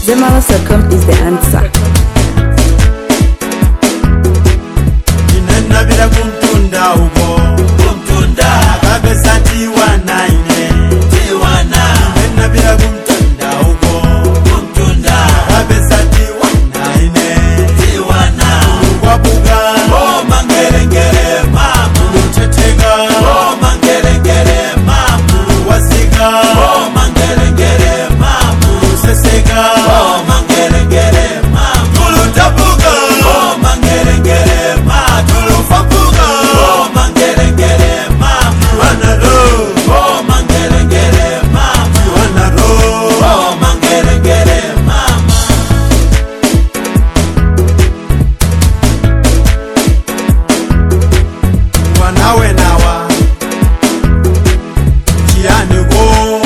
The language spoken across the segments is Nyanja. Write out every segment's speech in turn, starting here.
Zemalas.com is the answer. Inenabira kumtunda uko kumtunda kabesa tiwana tiwana inenabira kumtunda uko kumtunda kabesa tiwana tiwana wabuga oh mangerengere mama uchetega oh mangerengere mama wasiga oh mangerengere mama usesega oh mangerengere mama tulutabuga oh mangerengere mama tulufabuga oh mangerengere mama wanaro oh mangerengere mama wanaro oh mangerengere mama wanawe nawa jiani go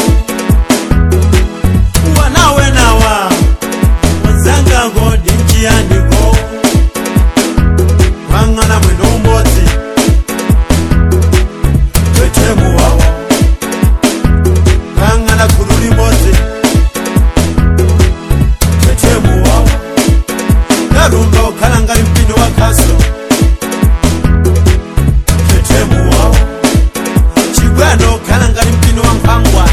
wanawe nawa wazanga ngodi jiani go wangana mwendo mboti twetemu wawa wangana kururi mboti twetemu wawa garumba ukalangari mpino wa kaso twetemu wawa chigwano ukalangari mpino wa mpangwa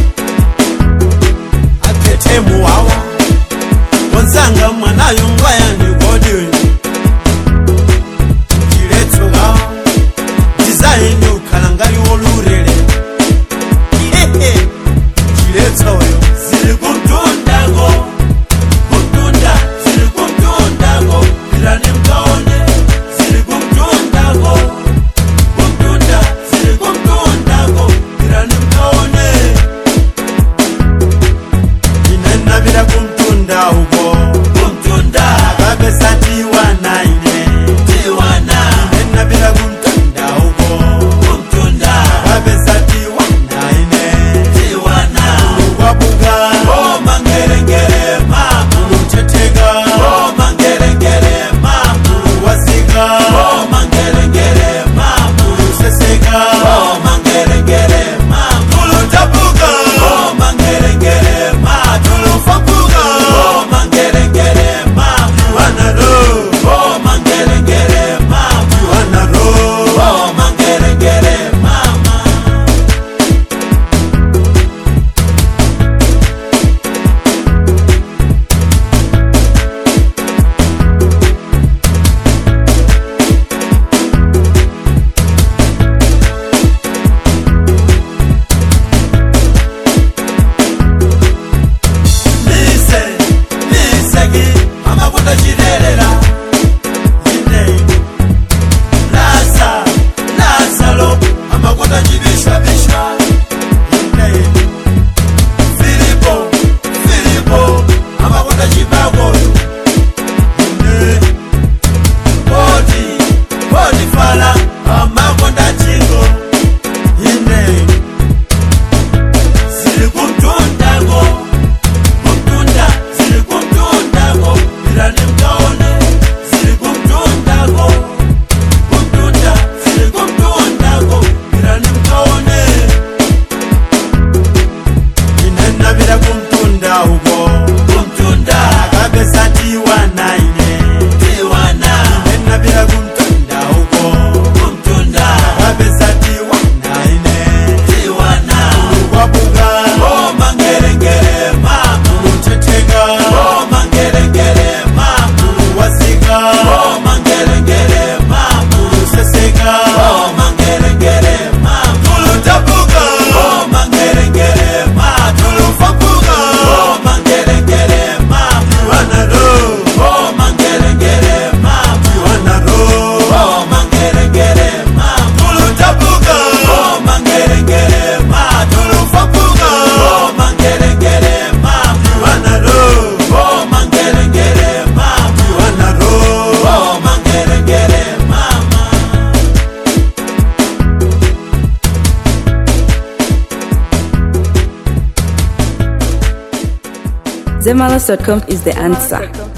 atwetemu wawa wanzanga mwanayo ngwayani godi design ukalangari wolurere kiretsoyo ziri kumtundago kumtunda ziri kumtundago birane mkaone ziri kumtundago kumtunda ziri kumtundago birane mkaone inenabira kumtunda ugo kumtunda kabesa tiwana tiwana inenabira kumtunda Zemalas.com is the answer.